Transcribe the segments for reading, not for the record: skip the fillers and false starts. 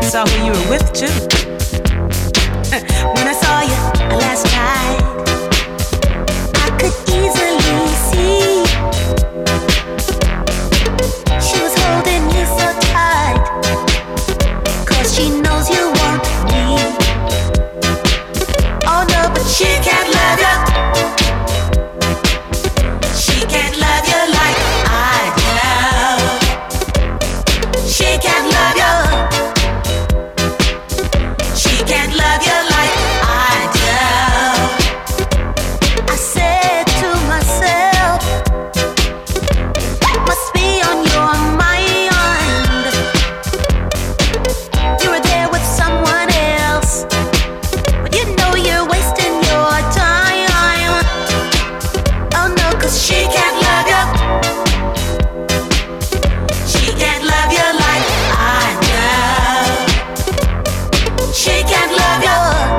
saw who you were with too. When I saw you last night, I could easily see she was holding you so tight, 'cause she knows you want me. Oh no, but she can't love you. She can't love you like I do. She can't love you. She can't love you like I do. I said to myself, must be on your mind. You were there with someone else, but you know you're wasting your time. Oh no, 'cause she can't love you. She can't love you like I do. She can't love you.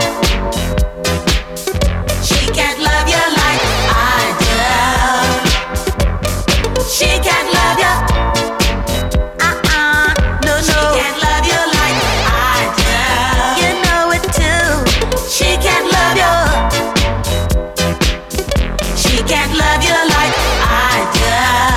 She can't love you like I do. She can't love you. No, no. She can't love you like I do. You know it too. She can't love you. She can't love you like I do.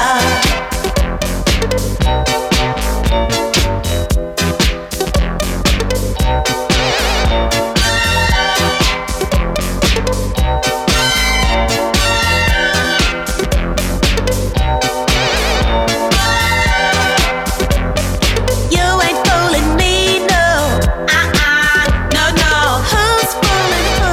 You ain't fooling me, no. No, no. Who's fooling who?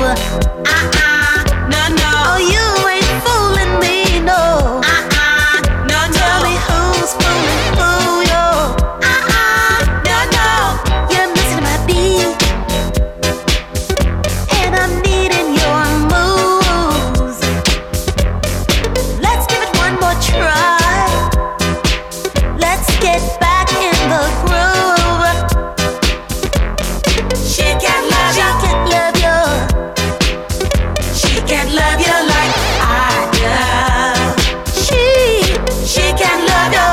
No, no. Oh, you ain't fooling me, no. No, no. Tell me who's fooling who, yo. No, no. You're missing my beat, and I'm needing your moves. Let's give it one more try. Let's get back in the groove. She can't love you. She can't love you. She can't love you like I do. She can't love you.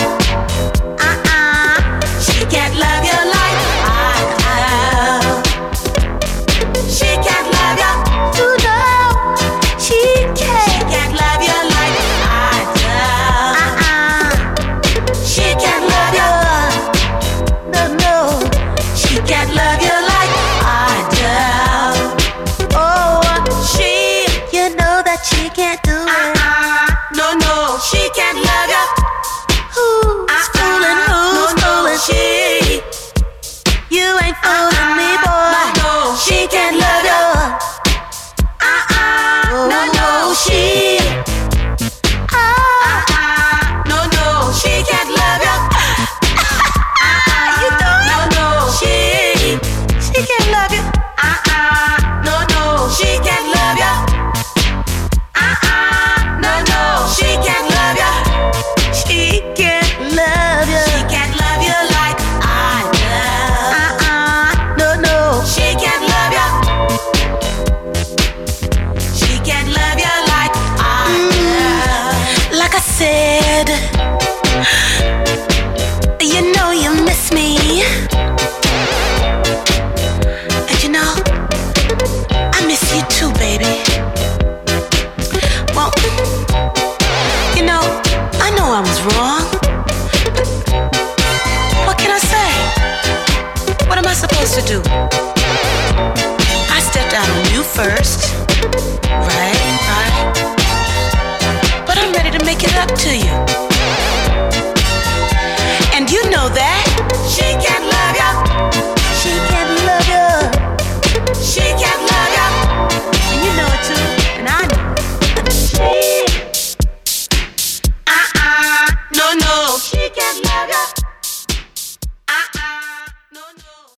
She can't love you like I do. She can't love you. You know she can't. She can't love you like I do. She can't love you. No, no. She can't love you like I do. Oh, you know that she can't do it. No, no. She can't love you. Who's fooling? Who's fooling? You ain't fooling me, boy. No, she can't love you. No, no. No, no. She can't love you. You know it. No, no. She can't love you. No, no. She can't love you. No, no. She can't love you. She can't love you. She can't love you like I do. No, no. She can't love you. She can't love you like I do. Like I said, you know you miss me. And you know, I miss you too, baby. Well, you know, I know I was wrong. What can I say? What am I supposed to do? I stepped out on you first. Right. But I'm ready to make it up to you.